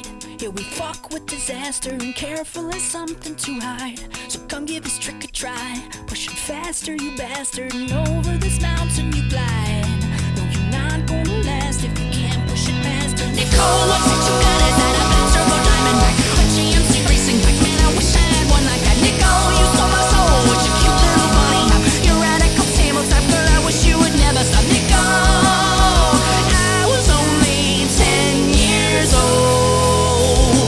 night. Here we fuck with disaster and careful as something to hide. So come give this trick a try. Pushing faster, you bastard, and over this mountain you glide. No, you're not gonna last if you can't push it faster. Nicole, what's it you got? Is that a fast turbo diamond back? A GMC racing bike, man, I wish I had one like that. Nicole, you stole my soul with your cute little body. Your radical tabletop, girl, I wish you would never stop. Nicole, I was only 10 years old.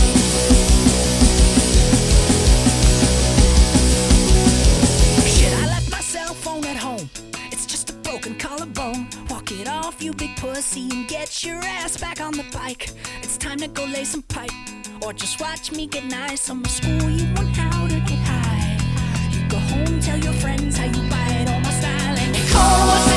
Shit, I left my cell phone at home. It's just a broken collarbone. Walk it off, you big pussy, and get your ass back on the bike. It's time to go lay some pipe, or just watch me get nice. I'ma school you on how to get high. You go home, tell your friends how you bite all my style. And Nicole, what's